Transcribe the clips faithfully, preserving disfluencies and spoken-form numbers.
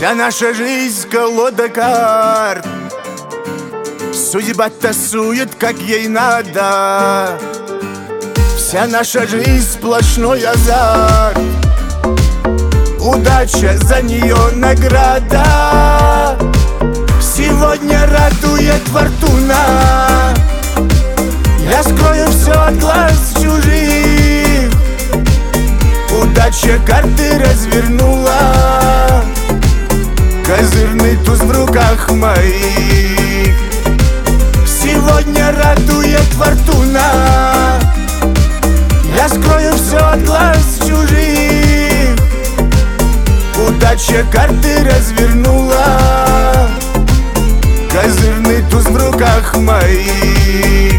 Вся наша жизнь колода карт. Судьба тасует, как ей надо. Вся наша жизнь сплошной азарт. Удача, за нее награда. Сегодня радует фортуна. Я скрою все от глаз чужих. Удача карты развернула. Козырный туз в руках моих. Сегодня радует фортуна. Я скрою все от глаз чужих. Удача карты развернула. Козырный туз в руках моих.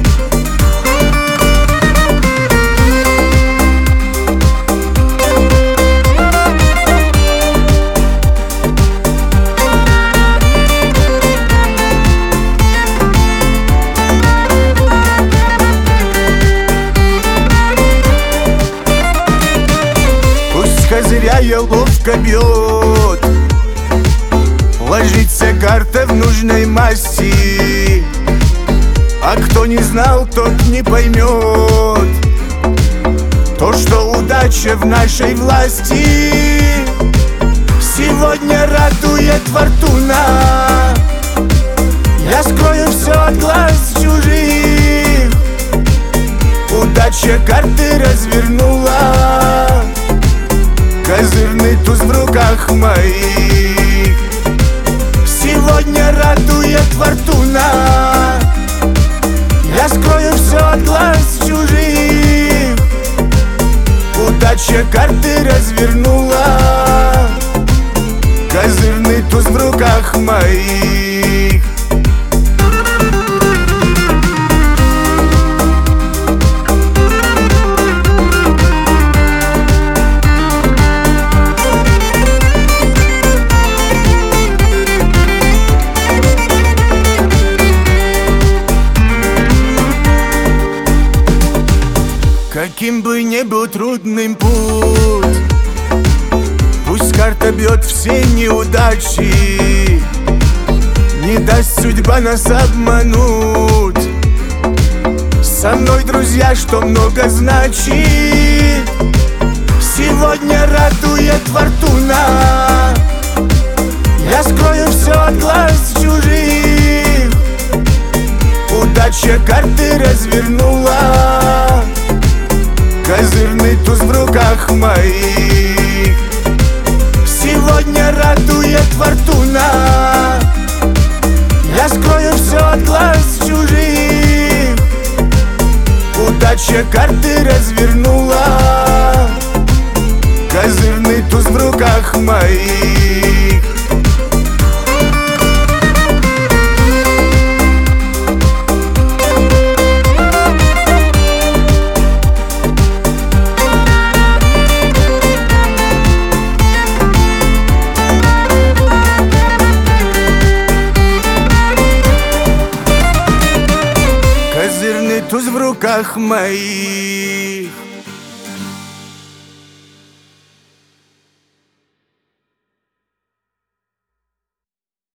Козыряя ловко бьет. Ложится карта в нужной масти. А кто не знал, тот не поймет то, что удача в нашей власти. Сегодня радует фортуна. Я скрою все от глаз чужих. Удача карты развернула. Козырный туз в руках моих. Сегодня радует фортуна. Я скрою все от глаз чужих. Удача карты развернула. Козырный туз в руках моих. Каким бы ни был трудным путь, пусть карта бьет все неудачи. Не даст судьба нас обмануть. Со мной, друзья, что много значит. Сегодня радует фортуна. Я скрою все от глаз чужих. Удача карты развернула. Козырный туз в руках моих. Сегодня радует фортуна. Я скрою все от глаз чужих. Удача карты развернула. Козырный туз в руках моих. Туз в руках моих.